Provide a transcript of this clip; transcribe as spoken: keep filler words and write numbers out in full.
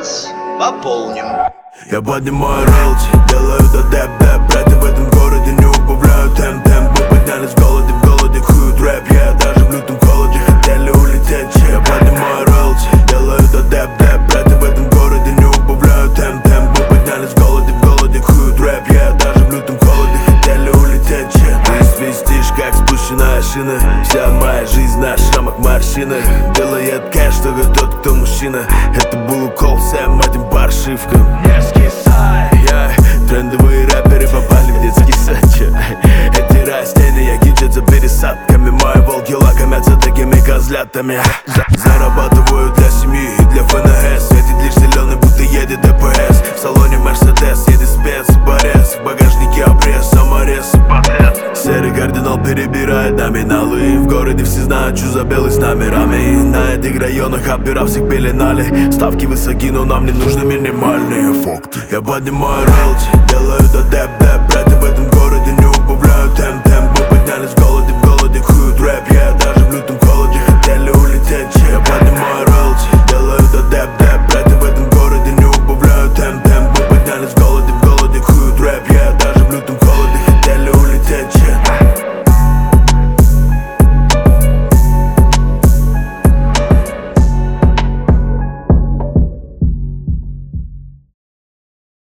баланс пополним. Я поднимаю роялти, делаю до деп-деп. Братья в этом городе не убавляют темп-темп. Мы поднялись в голоде, в голоде хуют рэп. Я даже в лютом холоде хотели улететь. Я поднимаю роялти, делаю до деп-деп. Братья в этом городе не убавляют темп-темп. Мы поднялись в голоде, в голоде хуют рэп. Я даже в лютом холоде хотели улететь. Ты свистишь, как спущенная шина. Вся моя жизнь на шрамах морщины. Делает кэш только тот, кто мужчина. Это был укол всем этим паршивкам. Yeah, трендовые рэперы попали в детский сад. Эти растения кичатся пересадками. Мои волки лакомятся такими козлятами. Зарабатываю для семьи и для ФНС. Светит лишь зеленый, будто едет ДПС. В салоне Мерседес едет спец, борец. В багажнике обрез, саморез и подряд. Серый кардинал перебирает номиналы. В городе все знают, что за белый с номерами. На этих районах опера всех пеленали. Ставки высоки, но нам не нужны минимальные факты. Я поднимаю роялти, делаю до деп.